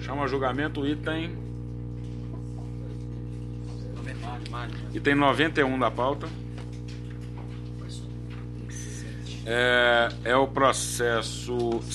Chama a julgamento o item 91 da pauta. É o processo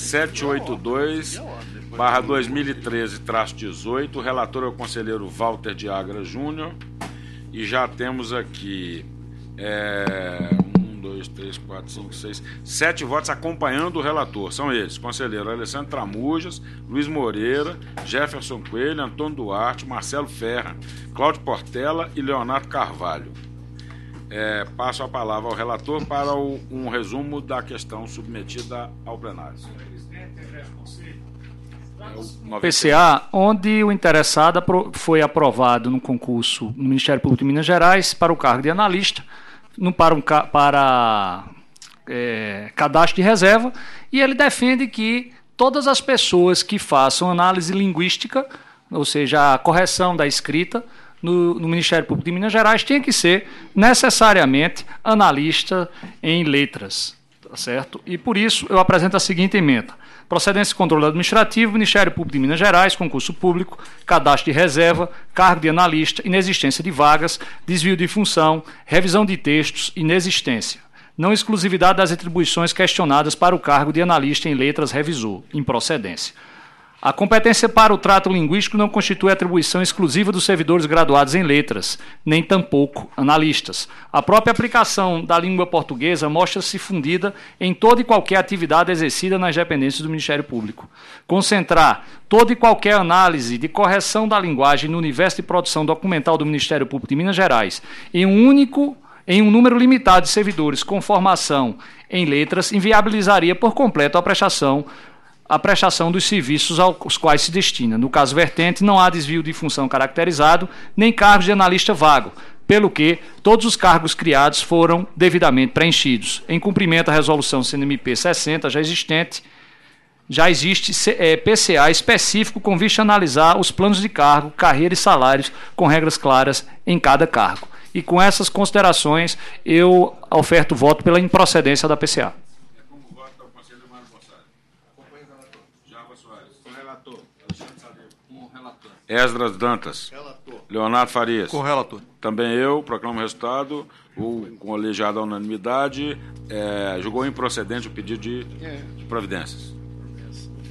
782/2013-18. O relator é o conselheiro Walter de Agra Júnior. E já temos aqui 1, 2, 3, 4, 5, 6, 7 votos acompanhando o relator. São eles: conselheiro Alessandro Tramujas, Luiz Moreira, Jefferson Coelho, Antônio Duarte, Marcelo Ferra, Cláudio Portela e Leonardo Carvalho. Passo a palavra ao relator para um resumo da questão submetida ao plenário. PCA, onde o interessado foi aprovado no concurso no Ministério Público de Minas Gerais para o cargo de analista, para cadastro de reserva, e ele defende que todas as pessoas que façam análise linguística, ou seja, a correção da escrita, no Ministério Público de Minas Gerais, tinha que ser necessariamente analista em letras, tá certo? E por isso eu apresento a seguinte emenda: procedência e controle administrativo, Ministério Público de Minas Gerais, concurso público, cadastro de reserva, cargo de analista, inexistência de vagas, desvio de função, revisão de textos, inexistência. Não exclusividade das atribuições questionadas para o cargo de analista em letras revisor, improcedência. A competência para o trato linguístico não constitui atribuição exclusiva dos servidores graduados em letras, nem tampouco analistas. A própria aplicação da língua portuguesa mostra-se fundida em toda e qualquer atividade exercida nas dependências do Ministério Público. Concentrar toda e qualquer análise de correção da linguagem no universo de produção documental do Ministério Público de Minas Gerais em um número limitado de servidores com formação em letras inviabilizaria por completo a prestação dos serviços aos quais se destina. No caso vertente, não há desvio de função caracterizado, nem cargos de analista vago, pelo que todos os cargos criados foram devidamente preenchidos. Em cumprimento à resolução CNMP 60 já existe PCA específico com vista a analisar os planos de cargo, carreira e salários com regras claras em cada cargo. E com essas considerações, eu oferto voto pela improcedência da PCA. Esdras Dantas. Relator. Leonardo Farias. Com relator. Também eu proclamo o resultado. O colegiado à unanimidade julgou improcedente o pedido de providências.